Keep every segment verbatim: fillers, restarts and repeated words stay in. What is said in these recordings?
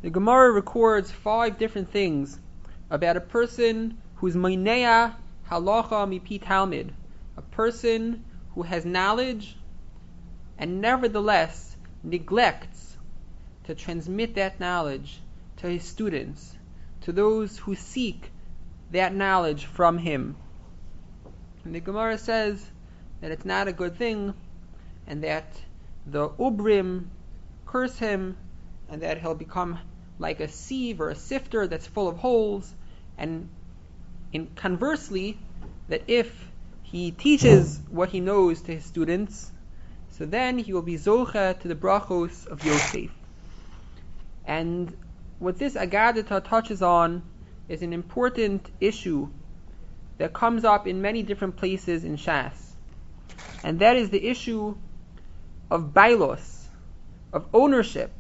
The Gemara records five different things about a person who's Mainea Halacha Mipi Talmid, a person who has knowledge and nevertheless neglects to transmit that knowledge to his students, to those who seek that knowledge from him. And the Gemara says that it's not a good thing, and that the Ubrim curse him, and that he'll become like a sieve or a sifter that's full of holes, and in conversely, that if he teaches what he knows to his students, so then he will be zocha to the brachos of Yosef. And what this Agadita touches on is an important issue that comes up in many different places in Shas, and that is the issue of bailos, of ownership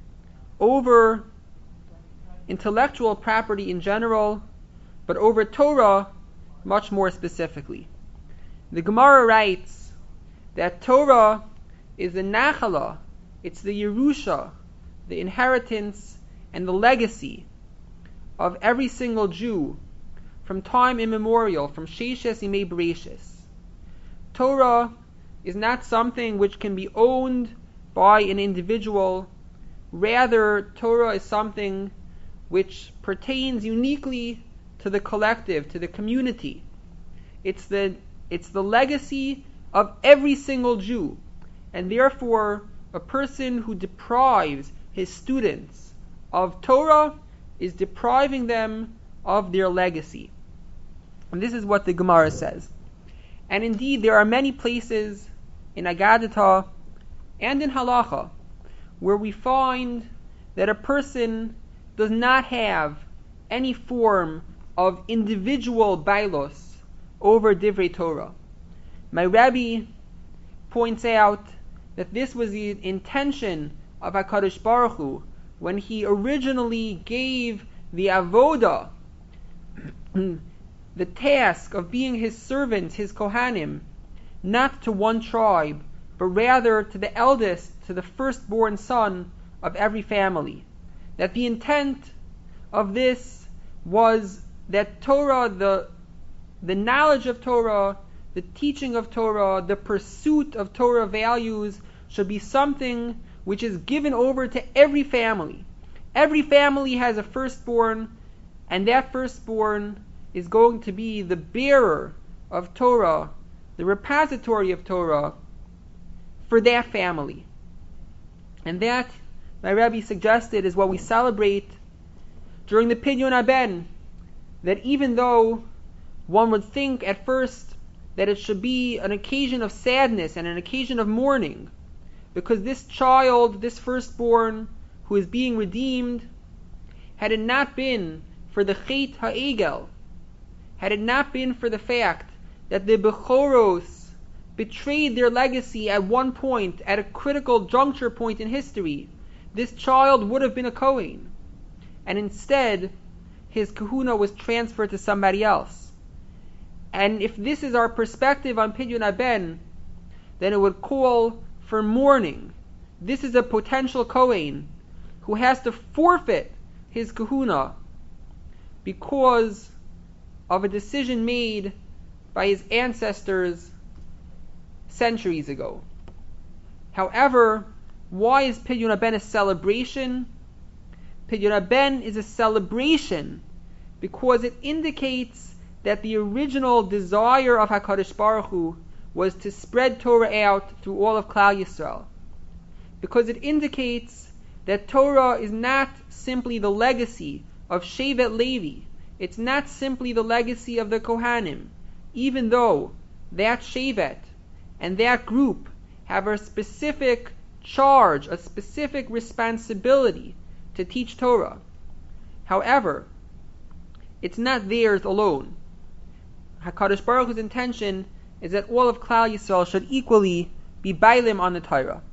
over intellectual property in general, but over Torah much more specifically. The Gemara writes that Torah is the nachala, it's the Yerusha, the inheritance and the legacy of every single Jew from time immemorial, from Sheshes Yimei Bereshis. Torah is not something which can be owned by an individual. Rather, Torah is something which pertains uniquely to the collective, to the community. It's the it's the legacy of every single Jew, and therefore a person who deprives his students of Torah is depriving them of their legacy. And this is what the Gemara says. And indeed, there are many places in Agadita and in Halacha where we find that a person does not have any form of individual bailos over Divrei Torah. My Rebbe points out that this was the intention of HaKadosh Baruch Hu when he originally gave the avoda, the task of being his servants, his Kohanim, not to one tribe, but rather to the eldest, to the firstborn son of every family. That the intent of this was that Torah, the, the knowledge of Torah, the teaching of Torah, the pursuit of Torah values should be something which is given over to every family. Every family has a firstborn, and that firstborn is going to be the bearer of Torah, the repository of Torah for that family. And that, my Rebbe suggested, is what we celebrate during the Pidyon Haben, that even though one would think at first that it should be an occasion of sadness and an occasion of mourning, because this child, this firstborn, who is being redeemed, had it not been for the Chet HaEgel, had it not been for the fact that the Bechoros betrayed their legacy at one point, at a critical juncture point in history, this child would have been a Kohen. And instead, his kahuna was transferred to somebody else. And if this is our perspective on Pidyon Haben, then it would call for mourning. This is a potential Kohen who has to forfeit his kahuna because of a decision made by his ancestors centuries ago. However, why is Pidyon Haben a celebration? Pidyon Haben is a celebration because it indicates that the original desire of HaKadosh Baruch Hu was to spread Torah out through all of Klal Yisrael. Because it indicates that Torah is not simply the legacy of Shevet Levi. It's not simply the legacy of the Kohanim, even though that Shevet and that group have a specific charge, a specific responsibility to teach Torah. However, it's not theirs alone. HaKadosh Baruch Hu's intention is that all of Klal Yisrael should equally be bailim on the Torah.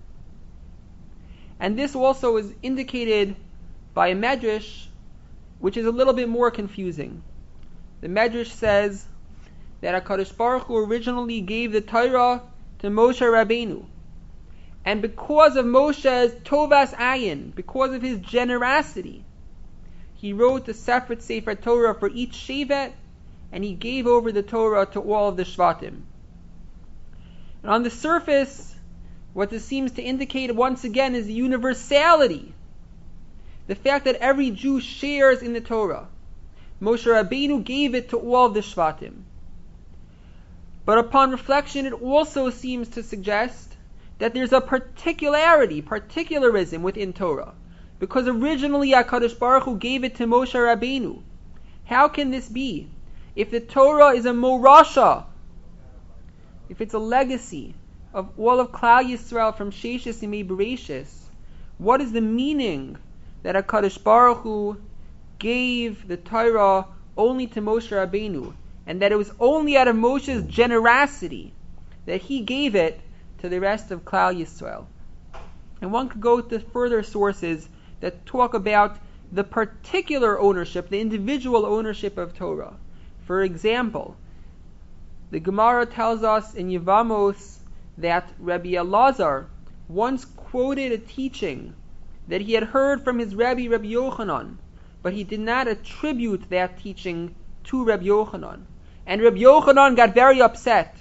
And this also is indicated by a medrash, which is a little bit more confusing. The medrash says that HaKadosh Baruch Hu originally gave the Torah to Moshe Rabbeinu, And because of Moshe's Tovas Ayin, because of his generosity, he wrote the separate Sefer Torah for each Shevet, and he gave over the Torah to all of the Shvatim. And on the surface, what this seems to indicate once again is the universality. The fact that every Jew shares in the Torah. Moshe Rabbeinu gave it to all of the Shvatim. But upon reflection, it also seems to suggest that there's a particularity, particularism within Torah. Because originally HaKadosh Baruch Hu gave it to Moshe Rabbeinu. How can this be? If the Torah is a morasha, if it's a legacy of all of Klal Yisrael from Sheshis Yimei Bereshis, what is the meaning that HaKadosh Baruch Hu gave the Torah only to Moshe Rabbeinu, and that it was only out of Moshe's generosity that he gave it to the rest of Klal Yisrael? And one could go to further sources that talk about the particular ownership, the individual ownership of Torah. For example, the Gemara tells us in Yevamos that Rabbi Elazar once quoted a teaching that he had heard from his Rabbi, Rabbi Yochanan, but he did not attribute that teaching to Rabbi Yochanan. And Rabbi Yochanan got very upset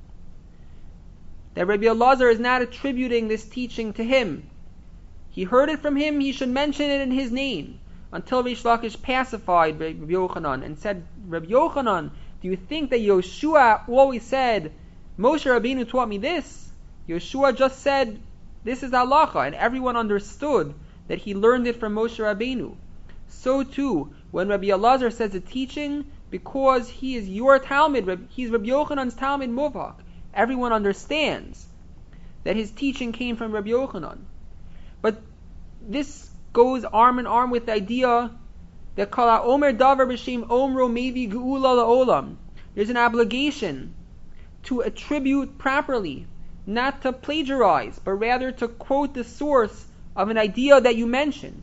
that Rabbi Elazar is not attributing this teaching to him. He heard it from him, he should mention it in his name. Until Rish Lakish pacified Rabbi Yochanan and said, Rabbi Yochanan, do you think that Yoshua always said, Moshe Rabbeinu taught me this? Yoshua just said, this is halacha, and everyone understood that he learned it from Moshe Rabbeinu. So too, when Rabbi Elazar says a teaching, because he is your Talmud, he's Rabbi Yochanan's Talmud Muvhak, everyone understands that his teaching came from Rabbi Yochanan. But this goes arm in arm with the idea that Kol HaOmer Davar B'Shem Omro Mevi Geula La'olam. There's an obligation to attribute properly, not to plagiarize, but rather to quote the source of an idea that you mention.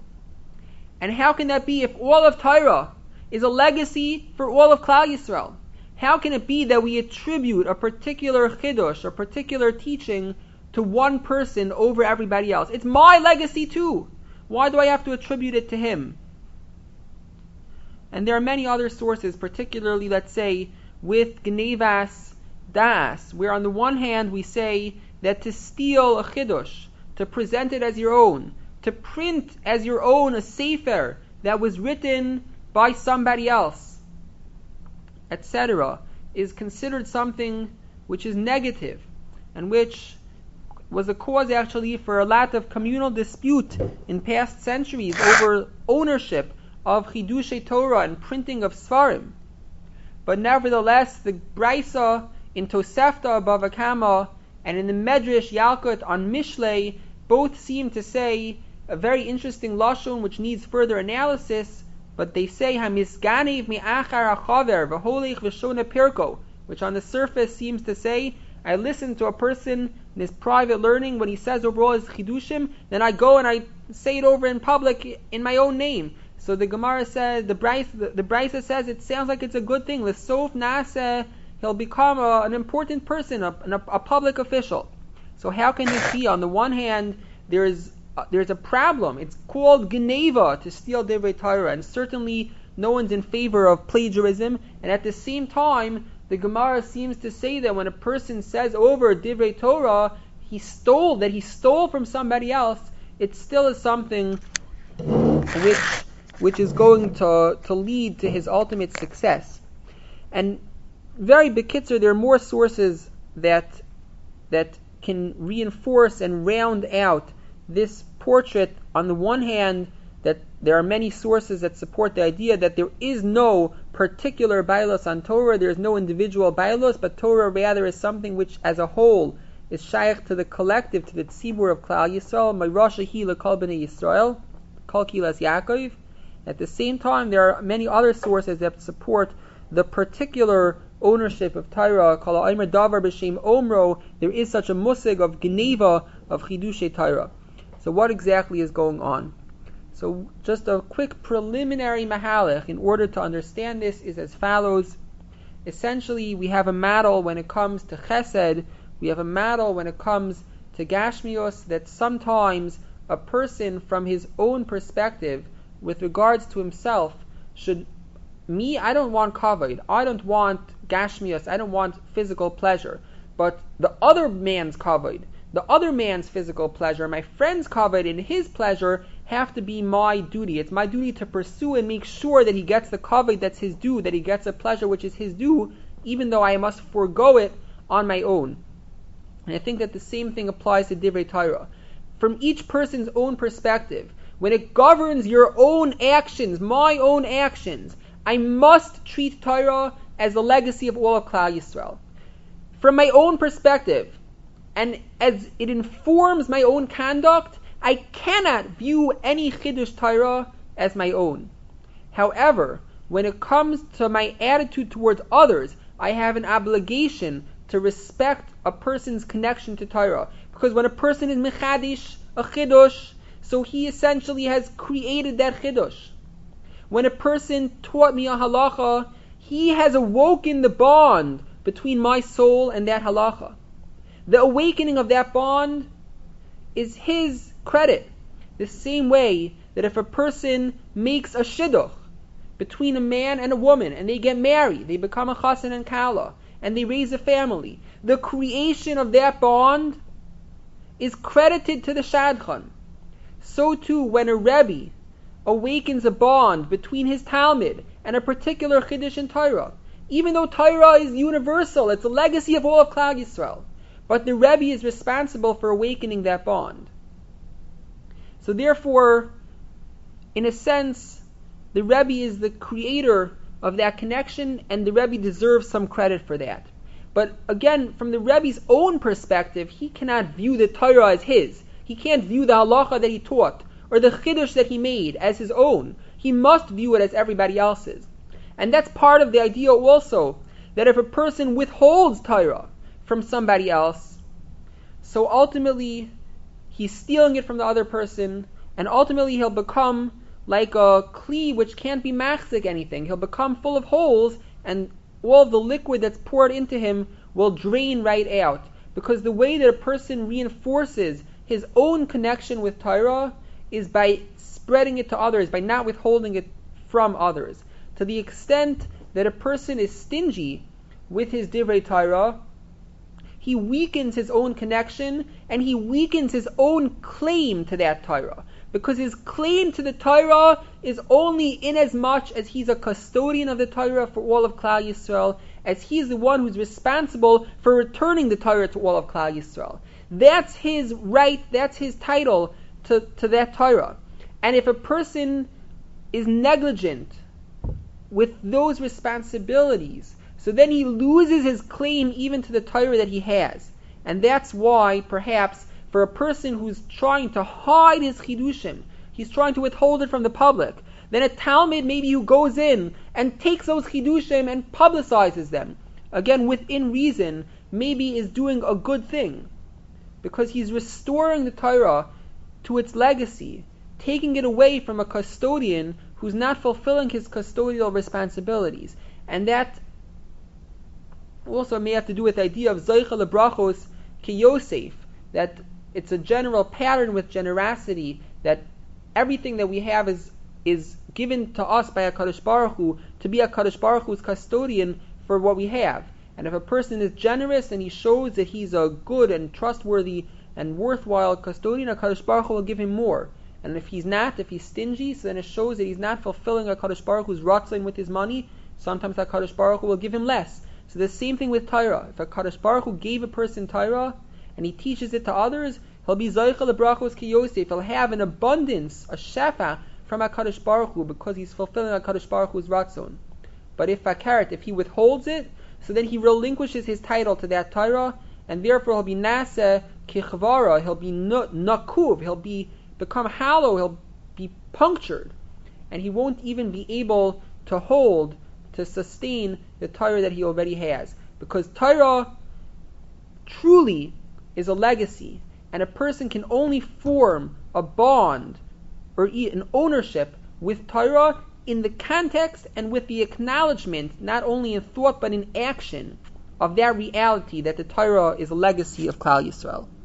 And how can that be if all of Torah is a legacy for all of Klal Yisrael? How can it be that we attribute a particular chidush, a particular teaching, to one person over everybody else? It's my legacy too. Why do I have to attribute it to him? And there are many other sources, particularly, let's say, with Gnevas Das, where on the one hand we say that to steal a chidush, to present it as your own, to print as your own a sefer that was written by somebody else, et cetera, is considered something which is negative, and which was a cause actually for a lot of communal dispute in past centuries over ownership of Chidushei Torah and printing of Sfarim. But nevertheless, the Brisa in Tosefta Bava Kama and in the Medrash Yalkut on Mishlei both seem to say a very interesting lashon which needs further analysis. But they say Hamisganev mi'achar hachaver v'holech v'shona pirko, which on the surface seems to say, I listen to a person in his private learning when he says over all his chidushim, then I go and I say it over in public in my own name. So the Gemara says, the Brisa, the, the Brisa says it sounds like it's a good thing. L'sof nasa, he'll become a, an important person, a, a, a public official. So how can this be? On the one hand, there is uh, there's a problem. It's called Geneva, to steal Divrei Torah, and certainly no one's in favor of plagiarism. And at the same time, the Gemara seems to say that when a person says over Divrei Torah, he stole, that he stole from somebody else, it still is something which which is going to, to lead to his ultimate success. And very bekitzer, there are more sources that that can reinforce and round out this portrait. On the one hand, that there are many sources that support the idea that there is no particular bailos on Torah, there is no individual bailos, but Torah rather is something which as a whole is shaykh to the collective, to the tzibur of Klal Yisrael, Ma'rasha hi l'kol b'nei Yisrael, kol kilas Yaakov. At the same time, there are many other sources that support the particular ownership of Torah. Kol ha'omer davar b'shem omro, there is such a musig of geneva, of chidushei Torah. So what exactly is going on? So just a quick preliminary mahalech in order to understand this is as follows. Essentially, we have a model when it comes to chesed, we have a model when it comes to Gashmios that sometimes a person from his own perspective with regards to himself should, me, I don't want kavod, I don't want Gashmios, I don't want physical pleasure, but the other man's kavod, the other man's physical pleasure, my friend's kavod and his pleasure have to be my duty. It's my duty to pursue and make sure that he gets the kavod that's his due, that he gets a pleasure which is his due, even though I must forego it on my own. And I think that the same thing applies to Divrei Torah. From each person's own perspective, when it governs your own actions, my own actions, I must treat Torah as the legacy of all of Klal Yisrael. From my own perspective, and as it informs my own conduct, I cannot view any Chiddush Torah as my own. However, when it comes to my attitude towards others, I have an obligation to respect a person's connection to Torah. Because when a person is mechadish, a Chiddush, so he essentially has created that Chiddush. When a person taught me a halacha, he has awoken the bond between my soul and that halacha. The awakening of that bond is his credit. The same way that if a person makes a shidduch between a man and a woman, and they get married, they become a chassan and kala, and they raise a family, the creation of that bond is credited to the shadchan. So too, when a rebbe awakens a bond between his talmid and a particular chiddush in Torah, even though Torah is universal, it's a legacy of all of Klal Yisrael, but the rebbe is responsible for awakening that bond. So therefore, in a sense, the rebbe is the creator of that connection, and the rebbe deserves some credit for that. But again, from the rebbe's own perspective, he cannot view the Torah as his. He can't view the halacha that he taught or the chiddush that he made as his own. He must view it as everybody else's. And that's part of the idea also, that if a person withholds Torah from somebody else, so ultimately he's stealing it from the other person, and ultimately he'll become like a kli which can't be machzik anything. He'll become full of holes, and all the liquid that's poured into him will drain right out. Because the way that a person reinforces his own connection with Torah is by spreading it to others, by not withholding it from others. To the extent that a person is stingy with his divrei Torah, he weakens his own connection, and he weakens his own claim to that Torah. Because his claim to the Torah is only in as much as he's a custodian of the Torah for all of Klal Yisrael, as he's the one who's responsible for returning the Torah to all of Klal Yisrael. That's his right, that's his title to, to that Torah. And if a person is negligent with those responsibilities, so then he loses his claim even to the Torah that he has. And that's why, perhaps, for a person who's trying to hide his chidushim, he's trying to withhold it from the public, then a talmid maybe who goes in and takes those chidushim and publicizes them, again within reason, maybe is doing a good thing, because he's restoring the Torah to its legacy, taking it away from a custodian who's not fulfilling his custodial responsibilities. And that also may have to do with the idea of Zoicha lebrachos ki Yosef, that it's a general pattern with generosity, that everything that we have is is given to us by HaKadosh Baruch Hu to be HaKadosh Baruch Hu's custodian for what we have. And if a person is generous and he shows that he's a good and trustworthy and worthwhile custodian, HaKadosh Baruch Hu will give him more. And if he's not, if he's stingy, so then it shows that he's not fulfilling HaKadosh Baruch Hu's ratzon with his money. Sometimes HaKadosh Baruch Hu will give him less. So the same thing with Torah. If HaKadosh Baruch Hu gave a person Torah and he teaches it to others, he'll be Zoicha lebrachos ki Yosef. He'll have an abundance, a shefa from HaKadosh Baruch Hu, because he's fulfilling HaKadosh Baruch Hu's ratzon. But if Akaret, if he withholds it, so then he relinquishes his title to that Torah, and therefore he'll be Naseh ki Chvara, he'll be nakuv, he'll be become hollow, he'll be punctured, and he won't even be able to hold, to sustain the Torah that he already has. Because Torah truly is a legacy, and a person can only form a bond or an ownership with Torah in the context and with the acknowledgement, not only in thought but in action, of that reality that the Torah is a legacy of Klal Yisrael.